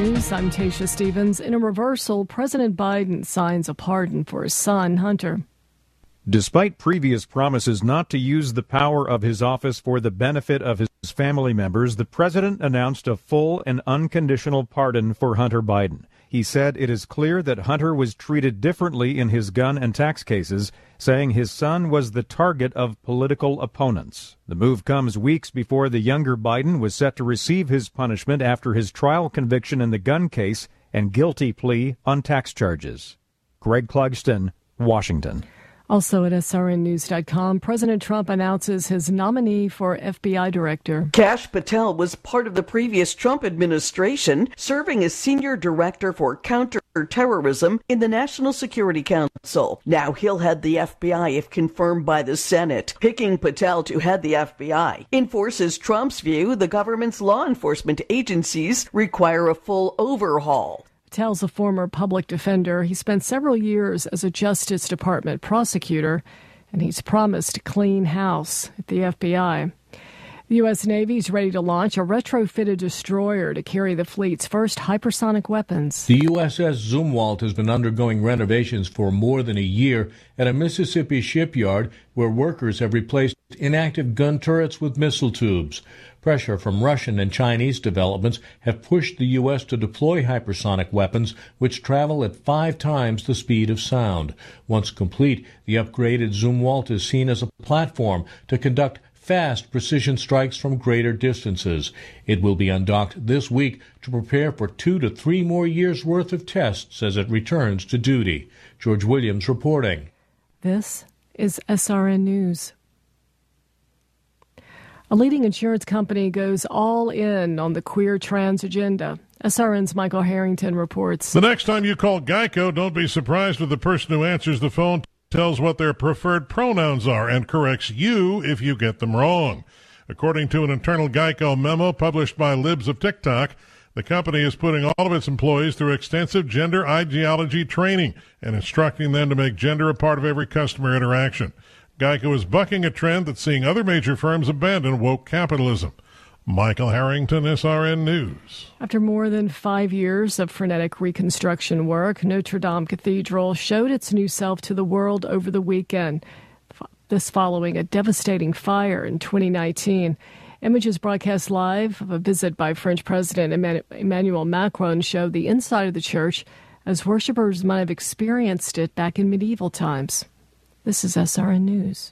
News, I'm Tasha Stevens. In a reversal, President Biden signs a pardon for his son, Hunter. Despite previous promises not to use the power of his office for the benefit of his family members, the president announced a full and unconditional pardon for Hunter Biden. He said it is clear that Hunter was treated differently in his gun and tax cases, saying his son was the target of political opponents. The move comes weeks before the younger Biden was set to receive his punishment after his trial conviction in the gun case and guilty plea on tax charges. Greg Clugston, Washington. Also at srnnews.com, President Trump announces his nominee for FBI director. Kash Patel was part of the previous Trump administration, serving as senior director for counterterrorism in the National Security Council. Now he'll head the FBI if confirmed by the Senate. Picking Patel to head the FBI enforces Trump's view the government's law enforcement agencies require a full overhaul. Patel's a former public defender. He spent several years as a Justice Department prosecutor, and he's promised a clean house at the FBI. The U.S. Navy is ready to launch a retrofitted destroyer to carry the fleet's first hypersonic weapons. The USS Zumwalt has been undergoing renovations for more than a year at a Mississippi shipyard where workers have replaced inactive gun turrets with missile tubes. Pressure from Russian and Chinese developments have pushed the U.S. to deploy hypersonic weapons, which travel at 5 times the speed of sound. Once complete, the upgraded Zumwalt is seen as a platform to conduct fast precision strikes from greater distances. It will be undocked this week to prepare for 2 to 3 more years' worth of tests as it returns to duty. George Williams reporting. This is SRN News. A leading insurance company goes all in on the queer trans agenda. SRN's Michael Harrington reports. The next time you call Geico, don't be surprised if the person who answers the phone tells what their preferred pronouns are and corrects you if you get them wrong. According to an internal Geico memo published by Libs of TikTok, the company is putting all of its employees through extensive gender ideology training and instructing them to make gender a part of every customer interaction. Geico is bucking a trend that's seeing other major firms abandon woke capitalism. Michael Harrington, SRN News. After more than 5 years of frenetic reconstruction work, Notre Dame Cathedral showed its new self to the world over the weekend. This following a devastating fire in 2019. Images broadcast live of a visit by French President Emmanuel Macron showed the inside of the church as worshippers might have experienced it back in medieval times. This is SRN News.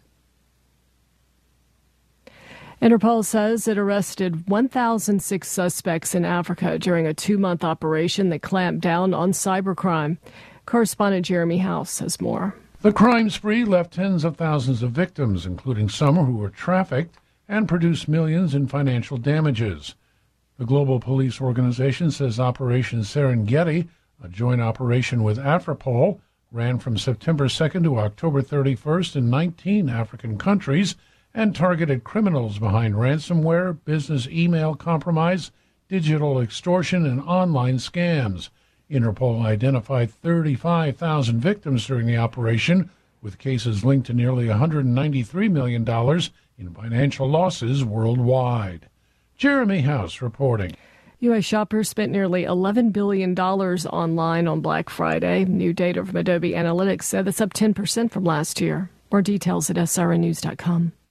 Interpol says it arrested 1,006 suspects in Africa during a 2-month operation that clamped down on cybercrime. Correspondent Jeremy House has more. The crime spree left tens of thousands of victims, including some who were trafficked, and produced millions in financial damages. The Global Police Organization says Operation Serengeti, a joint operation with Afripol, ran from September 2nd to October 31st in 19 African countries and targeted criminals behind ransomware, business email compromise, digital extortion, and online scams. Interpol identified 35,000 victims during the operation, with cases linked to nearly $193 million in financial losses worldwide. Jeremy House reporting. U.S. shoppers spent nearly $11 billion online on Black Friday. New data from Adobe Analytics said that's up 10% from last year. More details at srnnews.com.